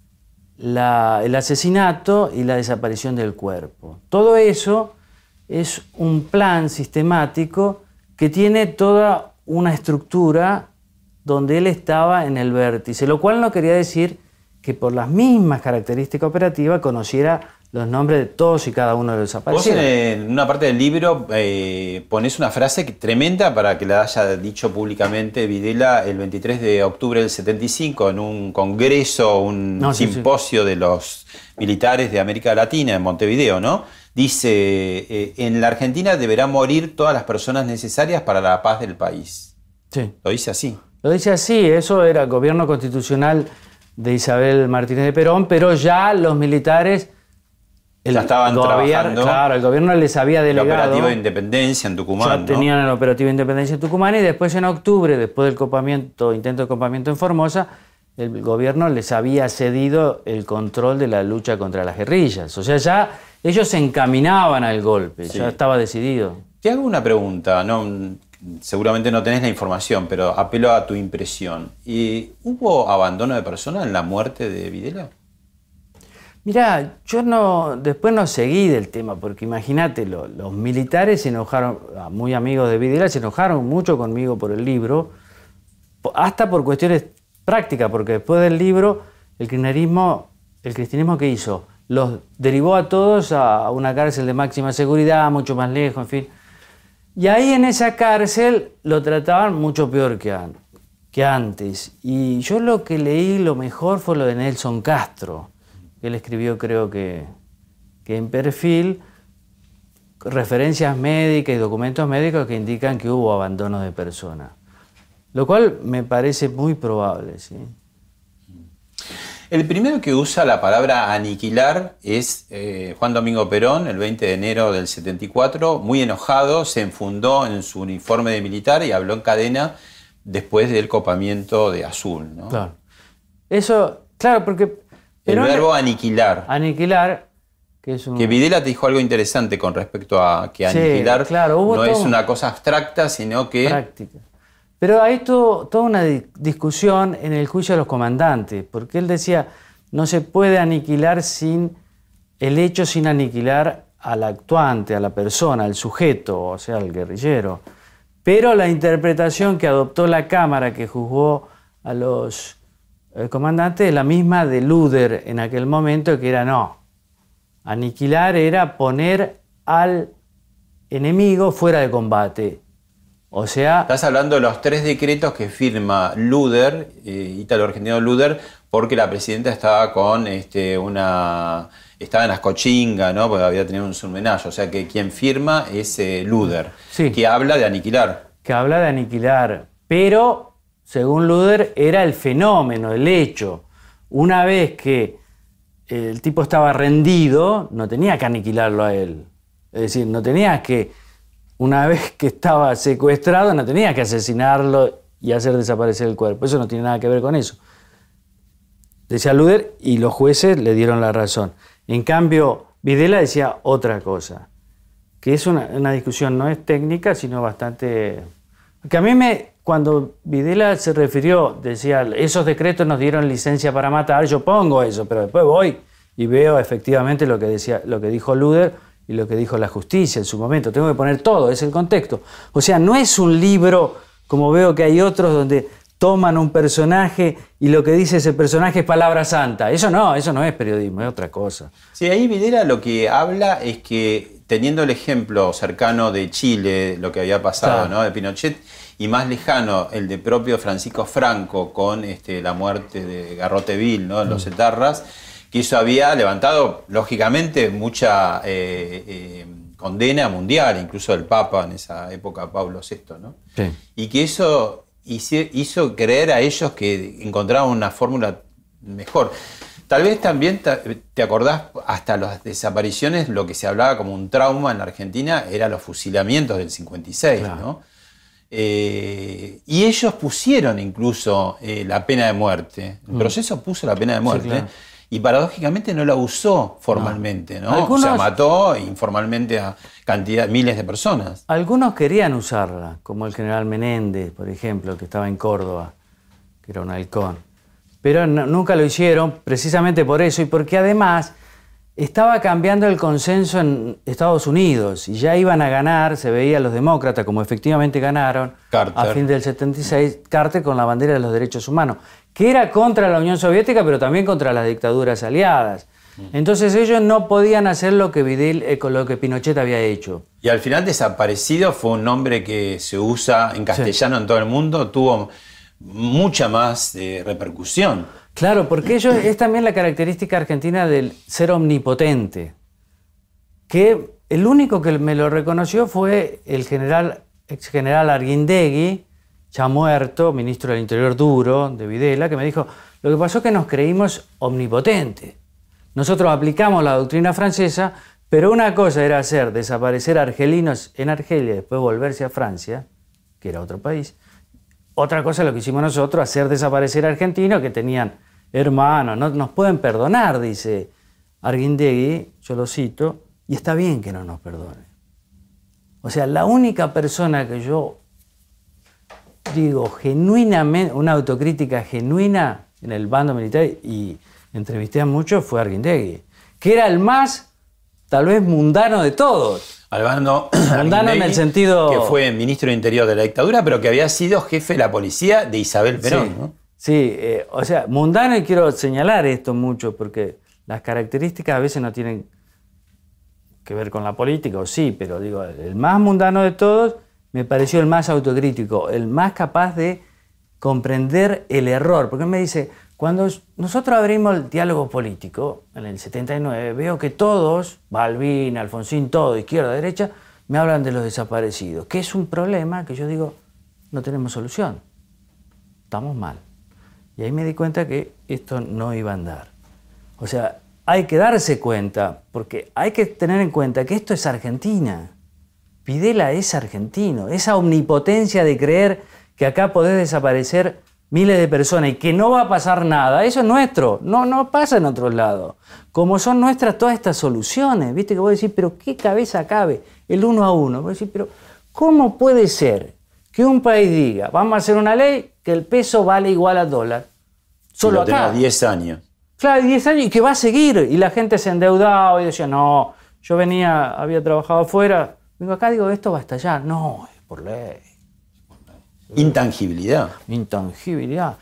la, el asesinato y la desaparición del cuerpo. Todo eso es un plan sistemático que tiene toda una estructura donde él estaba en el vértice, lo cual no quería decir que por las mismas características operativas conociera los nombres de todos y cada uno de los desaparecidos. Vos en una parte del libro eh, ponés una frase que, tremenda para que la haya dicho públicamente Videla el veintitrés de octubre del setenta y cinco en un congreso, un no, sí, simposio sí. de los militares de América Latina en Montevideo, ¿no? Dice, eh, en la Argentina deberán morir todas las personas necesarias para la paz del país. Sí. Lo dice así. Lo dice así, eso era el gobierno constitucional de Isabel Martínez de Perón, pero ya los militares... El ya estaban gobierno, trabajando. Claro, el gobierno les había delegado. El operativo de Independencia en Tucumán. Ya ¿no? tenían el operativo de Independencia en Tucumán y después en octubre, después del copamiento, intento de copamiento en Formosa, el gobierno les había cedido el control de la lucha contra las guerrillas. O sea, ya ellos se encaminaban al golpe, sí. Ya estaba decidido. Te hago una pregunta, no, seguramente no tenés la información, pero apelo a tu impresión. ¿Y hubo abandono de personas en la muerte de Videla? Mirá, yo no, después no seguí del tema, porque imagínate, lo, los militares se enojaron, muy amigos de Videla, se enojaron mucho conmigo por el libro, hasta por cuestiones prácticas, porque después del libro, el kirchnerismo, el cristianismo ¿qué hizo? Los derivó a todos a una cárcel de máxima seguridad, mucho más lejos, en fin. Y ahí en esa cárcel lo trataban mucho peor que, an que antes. Y yo lo que leí, lo mejor fue lo de Nelson Castro. Él escribió, creo que, que en Perfil, referencias médicas y documentos médicos que indican que hubo abandono de personas. Lo cual me parece muy probable, ¿sí? El primero que usa la palabra aniquilar es eh, Juan Domingo Perón, el veinte de enero del setenta y cuatro, muy enojado, se enfundó en su uniforme de militar y habló en cadena después del copamiento de Azul, ¿no? Claro. Eso, claro, porque... El Perón, verbo aniquilar. Aniquilar, que es un... Que Videla te dijo algo interesante con respecto a que aniquilar, sí, claro, hubo no todo... es una cosa abstracta, sino que... Práctica. Pero hay todo, toda una discusión en el juicio de los comandantes, porque él decía, no se puede aniquilar sin el hecho, sin aniquilar al actuante, a la persona, al sujeto, o sea, al guerrillero. Pero la interpretación que adoptó la Cámara que juzgó a los eh, comandantes es la misma de Luder en aquel momento, que era no. Aniquilar era poner al enemigo fuera de combate. O sea... Estás hablando de los tres decretos que firma Luder, eh, ítalo-argentino Luder, porque la presidenta estaba con este, una... estaba en Ascochinga, ¿no? Porque había tenido un surmenaje. O sea que quien firma es eh, Luder, sí, que habla de aniquilar. Que habla de aniquilar, pero según Luder era el fenómeno, el hecho. Una vez que el tipo estaba rendido, no tenía que aniquilarlo a él. Es decir, no tenías que... Una vez que estaba secuestrado, no tenías que asesinarlo y hacer desaparecer el cuerpo. Eso no tiene nada que ver con eso. Decía Luder y los jueces le dieron la razón. En cambio, Videla decía otra cosa, que es una, una discusión, no es técnica, sino bastante... Que a mí me... Cuando Videla se refirió, decía, esos decretos nos dieron licencia para matar, yo pongo eso, pero después voy y veo efectivamente lo que, decía, lo que dijo Luder y lo que dijo la justicia en su momento. Tengo que poner todo, es el contexto. O sea, no es un libro, como veo que hay otros, donde toman un personaje y lo que dice ese personaje es palabra santa. Eso no, eso no es periodismo, es otra cosa. Sí, ahí Videla lo que habla es que, teniendo el ejemplo cercano de Chile, lo que había pasado, claro, ¿no?, de Pinochet, y más lejano el de propio Francisco Franco con este, la muerte de Garroteville, ¿no?, en los etarras, que eso había levantado, lógicamente, mucha eh, eh, condena mundial, incluso del Papa en esa época, Pablo sexto, ¿no? Sí. Y que eso hizo creer a ellos que encontraban una fórmula mejor. Tal vez también te acordás, hasta las desapariciones, lo que se hablaba como un trauma en la Argentina eran los fusilamientos del cincuenta y seis, claro. ¿no? Eh, y ellos pusieron incluso eh, la pena de muerte. El proceso puso la pena de muerte. Sí, claro. Y paradójicamente no la usó formalmente, ¿no? Algunos, o sea, mató informalmente a cantidad, miles de personas. Algunos querían usarla, como el general Menéndez, por ejemplo, que estaba en Córdoba, que era un halcón. Pero no, nunca lo hicieron, precisamente por eso, y porque además estaba cambiando el consenso en Estados Unidos, y ya iban a ganar, se veía los demócratas, como efectivamente ganaron, Carter. A fin del setenta y seis, Carter con la bandera de los derechos humanos, que era contra la Unión Soviética, pero también contra las dictaduras aliadas. Entonces ellos no podían hacer lo que Videla, eh, con lo que Pinochet había hecho. Y al final desaparecido fue un nombre que se usa en castellano sí. en todo el mundo, tuvo mucha más eh, repercusión. Claro, porque ellos, es también la característica argentina del ser omnipotente, que el único que me lo reconoció fue el general, ex general Arguindegui, ya muerto, ministro del Interior duro de Videla, que me dijo, lo que pasó es que nos creímos omnipotentes. Nosotros aplicamos la doctrina francesa, pero una cosa era hacer desaparecer argelinos en Argelia y después volverse a Francia, que era otro país. Otra cosa es lo que hicimos nosotros, hacer desaparecer argentinos que tenían hermanos. No nos pueden perdonar, dice Arguindegui, yo lo cito, y está bien que no nos perdone. O sea, la única persona que yo digo genuinamente, una autocrítica genuina en el bando militar, y entrevisté a muchos, fue Arguindegui, que era el más, tal vez, mundano de todos. Albano mundano en el sentido... Que fue ministro de Interior de la dictadura, pero que había sido jefe de la policía de Isabel Perón, sí, ¿no? Sí, eh, o sea, mundano, y quiero señalar esto mucho, porque las características a veces no tienen que ver con la política, o sí, pero digo, el más mundano de todos me pareció el más autocrítico, el más capaz de comprender el error, porque él me dice, cuando nosotros abrimos el diálogo político, en el setenta y nueve, veo que todos, Balbín, Alfonsín, todo, izquierda, derecha, me hablan de los desaparecidos, que es un problema que yo digo, no tenemos solución, estamos mal. Y ahí me di cuenta que esto no iba a andar. O sea, hay que darse cuenta, porque hay que tener en cuenta que esto es Argentina. Videla es argentino, esa omnipotencia de creer que acá podés desaparecer miles de personas y que no va a pasar nada, eso es nuestro, no, no pasa en otros lados. Como son nuestras todas estas soluciones, viste que vos decís, pero ¿qué cabeza cabe el uno a uno? Vos decís, pero ¿cómo puede ser que un país diga, vamos a hacer una ley que el peso vale igual al dólar? Solo acá. Tenemos diez años. Claro, diez años y que va a seguir. Y la gente se endeudaba y decía, no, yo venía, había trabajado afuera, vengo acá, digo, esto va a estallar. No, es por ley. Intangibilidad. Intangibilidad.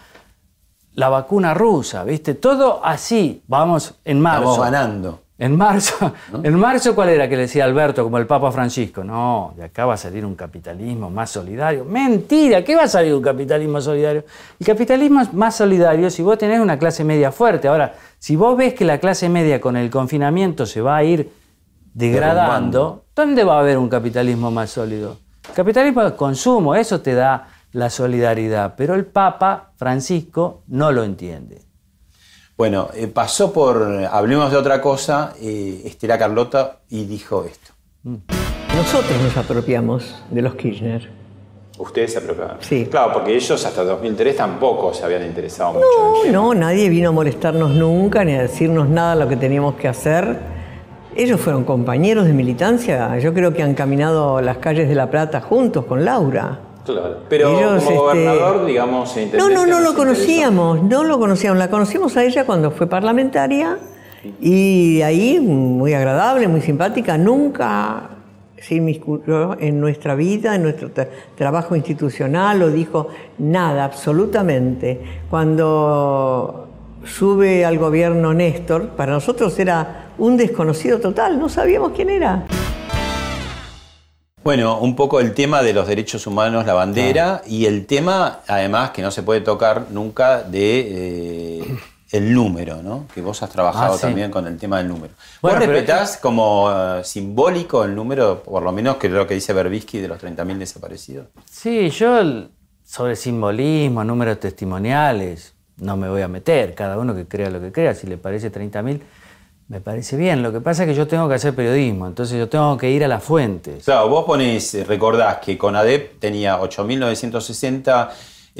La vacuna rusa, ¿viste? Todo así. Vamos, en marzo. Estamos ganando. En marzo, ¿no? En marzo, ¿cuál era que le decía Alberto, como el Papa Francisco? No, de acá va a salir un capitalismo más solidario. Mentira, ¿qué va a salir un capitalismo solidario? El capitalismo es más solidario si vos tenés una clase media fuerte. Ahora, si vos ves que la clase media con el confinamiento se va a ir degradando, ¿dónde va a haber un capitalismo más sólido? El capitalismo de consumo, eso te da la solidaridad, pero el Papa Francisco no lo entiende. Bueno, eh, pasó por, hablemos de otra cosa, eh, Estela Carlota, y dijo esto. Nosotros nos apropiamos de los Kirchner. ¿Ustedes se apropiaron? Sí. Claro, porque ellos hasta dos mil tres tampoco se habían interesado no, mucho en el tema. No, nadie vino a molestarnos nunca, ni a decirnos nada de lo que teníamos que hacer. Ellos fueron compañeros de militancia, yo creo que han caminado las calles de La Plata juntos con Laura. Claro, pero ellos, como este... gobernador, digamos, e No, no, no lo conocíamos, no lo conocíamos. La conocimos a ella cuando fue parlamentaria y ahí, muy agradable, muy simpática, nunca se inmiscuyó en nuestra vida, en nuestro tra trabajo institucional, o dijo nada, absolutamente. Cuando sube al gobierno Néstor, para nosotros era un desconocido total, no sabíamos quién era. Bueno, un poco el tema de los derechos humanos, la bandera, y el tema, además, que no se puede tocar nunca, de eh, el número, ¿no? Que vos has trabajado ah, sí. también con el tema del número. Bueno, ¿vos respetás pero... como uh, simbólico el número, por lo menos que es lo que dice Berbisky, de los treinta mil desaparecidos? Sí, yo sobre simbolismo, números testimoniales, no me voy a meter. Cada uno que crea lo que crea. Si le parece treinta mil, me parece bien. Lo que pasa es que yo tengo que hacer periodismo, entonces yo tengo que ir a las fuentes. Claro, vos ponés, recordás que CONADEP tenía ocho mil novecientos sesenta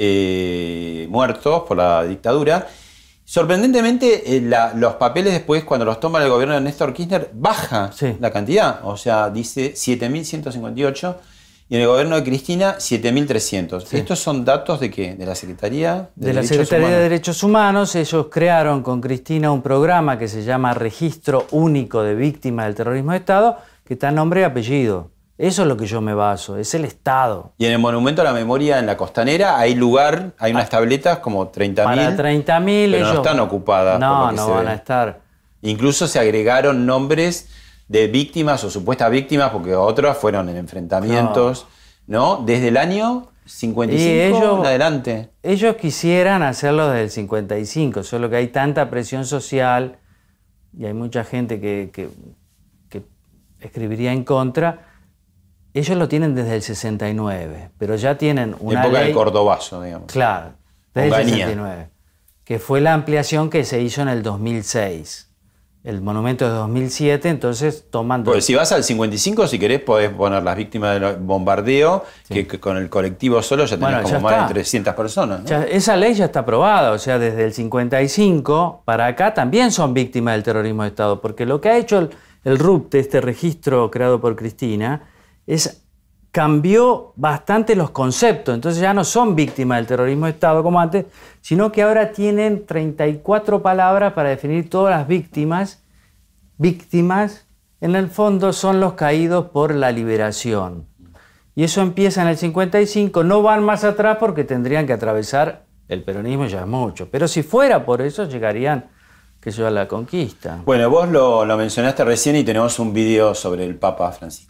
eh, muertos por la dictadura. Sorprendentemente, eh, la, los papeles después, cuando los toma el gobierno de Néstor Kirchner, baja sí. la cantidad. O sea, dice siete mil ciento cincuenta y ocho y en el gobierno de Cristina siete mil trescientos. Sí. ¿Estos son datos de qué? ¿De la Secretaría de, de la Derechos Secretaría Humanos? de Derechos Humanos? Ellos crearon con Cristina un programa que se llama Registro Único de Víctimas del Terrorismo de Estado, que está nombre y apellido. Eso es lo que yo me baso, es el Estado. Y en el Monumento a la Memoria en la Costanera hay lugar, hay unas tabletas como treinta mil. Para treinta mil pero ellos no están ocupadas. No, por lo que no se van ve. a estar. Incluso se agregaron nombres de víctimas o supuestas víctimas, porque otras fueron en enfrentamientos, ¿no? ¿no? Desde el año cincuenta y cinco y ellos, en adelante. Ellos quisieran hacerlo desde el cincuenta y cinco, solo que hay tanta presión social y hay mucha gente que, que, que escribiría en contra. Ellos lo tienen desde el sesenta y nueve, pero ya tienen una época ley... del Cordobazo, digamos. Claro, desde Onganía. el sesenta y nueve, que fue la ampliación que se hizo en el dos mil seis. El monumento es de dos mil siete, entonces toman... Porque si vas al cincuenta y cinco, si querés, podés poner las víctimas del bombardeo, sí. que, que con el colectivo solo ya tenés bueno, como ya más está. de trescientas personas, ¿no? Ya, esa ley ya está aprobada, o sea, desde el cincuenta y cinco para acá también son víctimas del terrorismo de Estado, porque lo que ha hecho el, el RUPTE, este registro creado por Cristina, es cambió bastante los conceptos. Entonces ya no son víctimas del terrorismo de Estado como antes, sino que ahora tienen treinta y cuatro palabras para definir todas las víctimas. Víctimas, en el fondo, son los caídos por la liberación. Y eso empieza en el cincuenta y cinco, no van más atrás porque tendrían que atravesar el peronismo, ya es mucho. Pero si fuera por eso, llegarían, que yo, a la conquista. Bueno, vos lo, lo mencionaste recién y tenemos un video sobre el Papa Francisco.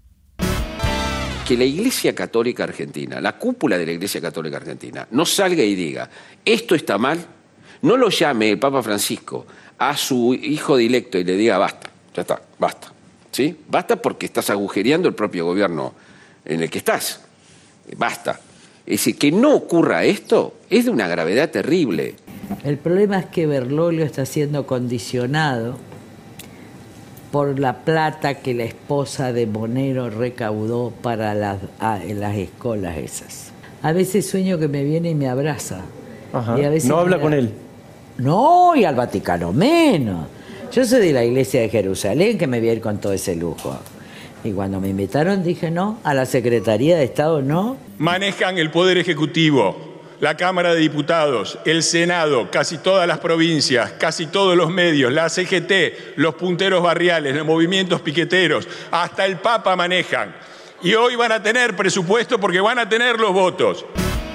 Que la Iglesia Católica Argentina, la cúpula de la Iglesia Católica Argentina, no salga y diga, esto está mal, no lo llame el Papa Francisco a su hijo directo y le diga, basta, ya está, basta. ¿Sí? Basta porque estás agujereando el propio gobierno en el que estás. Basta. Es decir, que no ocurra esto es de una gravedad terrible. El problema es que Bergoglio está siendo condicionado por la plata que la esposa de Monero recaudó para las, ah, las escolas esas. A veces sueño que me viene y me abraza. Ajá. Y a veces ¿No habla da... con él? No, y al Vaticano menos. Yo soy de la iglesia de Jerusalén, que me voy a ir con todo ese lujo. Y cuando me invitaron dije no, a la Secretaría de Estado no. Manejan el Poder Ejecutivo, la Cámara de Diputados, el Senado, casi todas las provincias, casi todos los medios, la C G T, los punteros barriales, los movimientos piqueteros, hasta el Papa manejan. Y hoy van a tener presupuesto porque van a tener los votos.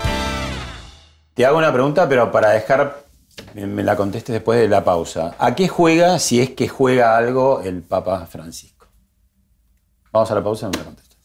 Te hago una pregunta, pero para dejar, me la contestes después de la pausa. ¿A qué juega, si es que juega algo, el Papa Francisco? Vamos a la pausa y me la contestas.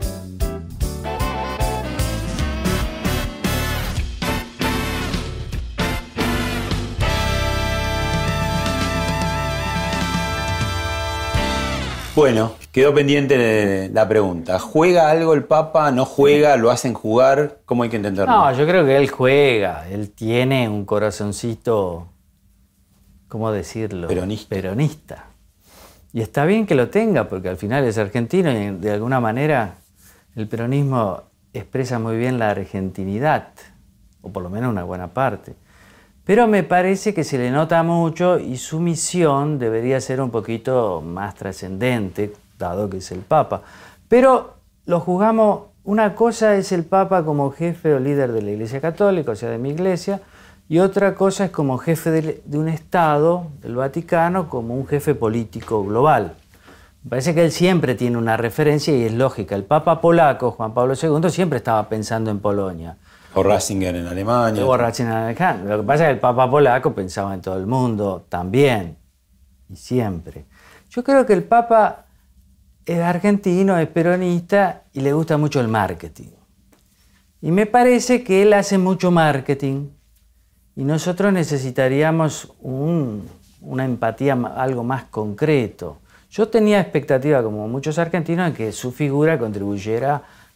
Bueno, quedó pendiente la pregunta. ¿Juega algo el Papa? ¿No juega? ¿Lo hacen jugar? ¿Cómo hay que entenderlo? No, yo creo que él juega. Él tiene un corazoncito, ¿cómo decirlo? Peronista. Peronista. Y está bien que lo tenga, porque al final es argentino y de alguna manera el peronismo expresa muy bien la argentinidad, o por lo menos una buena parte. Pero me parece que se le nota mucho y su misión debería ser un poquito más trascendente, dado que es el Papa. Pero lo juzgamos, una cosa es el Papa como jefe o líder de la Iglesia Católica, o sea, de mi iglesia, y otra cosa es como jefe de, de un Estado, del Vaticano, como un jefe político global. Me parece que él siempre tiene una referencia y es lógica. El Papa polaco, Juan Pablo segundo, siempre estaba pensando en Polonia. O Ratzinger en Alemania. O Ratzinger en Alemania. Lo que pasa es que el Papa polaco pensaba en todo el mundo también, y siempre. Yo creo que el Papa es argentino, es peronista y le gusta mucho el marketing. Y me parece que él hace mucho marketing y nosotros necesitaríamos un, una empatía, algo más concreto. Yo tenía expectativa, como muchos argentinos, en que su figura contribuyera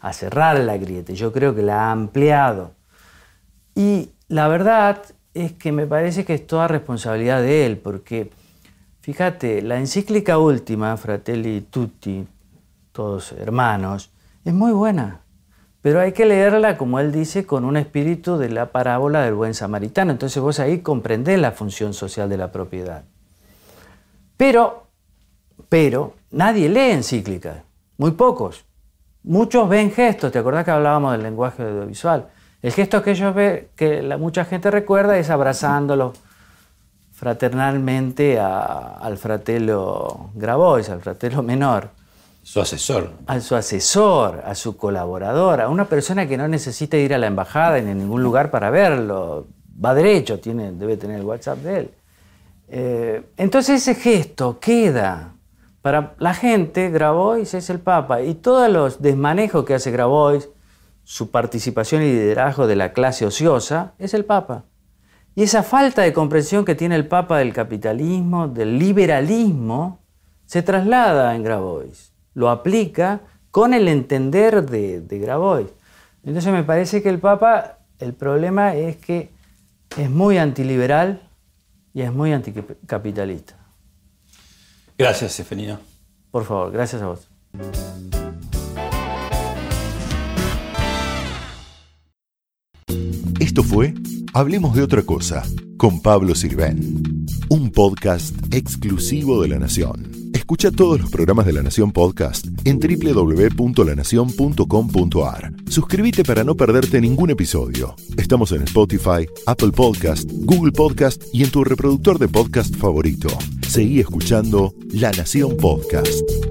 a cerrar la grieta. Yo creo que la ha ampliado. Y la verdad es que me parece que es toda responsabilidad de él, porque fíjate, la encíclica última, Fratelli Tutti, todos hermanos, es muy buena. Pero hay que leerla, como él dice, con un espíritu de la parábola del buen samaritano. Entonces vos ahí comprendés la función social de la propiedad. Pero, pero, nadie lee encíclicas, muy pocos. Muchos ven gestos, ¿te acordás que hablábamos del lenguaje audiovisual? El gesto que ellos ven, que la, mucha gente recuerda, es abrazándolo fraternalmente a, al fratello Grabois, al fratello menor. Su asesor. A su asesor, a su colaborador, a una persona que no necesita ir a la embajada ni a ningún lugar para verlo. Va derecho, tiene, debe tener el WhatsApp de él. Eh, entonces ese gesto queda. Para la gente, Grabois es el Papa. Y todos los desmanejos que hace Grabois, su participación y liderazgo de la clase ociosa, es el Papa. Y esa falta de comprensión que tiene el Papa del capitalismo, del liberalismo, se traslada en Grabois. Lo aplica con el entender de, de Grabois. Entonces me parece que el Papa, el problema es que es muy antiliberal y es muy anticapitalista. Gracias, Seferino. Por favor, gracias a vos. Esto fue Hablemos de otra cosa con Pablo Sirven, un podcast exclusivo de La Nación. Escucha todos los programas de La Nación Podcast en doble u doble u doble u punto la nación punto com punto a r. Suscríbete para no perderte ningún episodio. Estamos en Spotify, Apple Podcast, Google Podcast y en tu reproductor de podcast favorito. Seguí escuchando La Nación Podcast.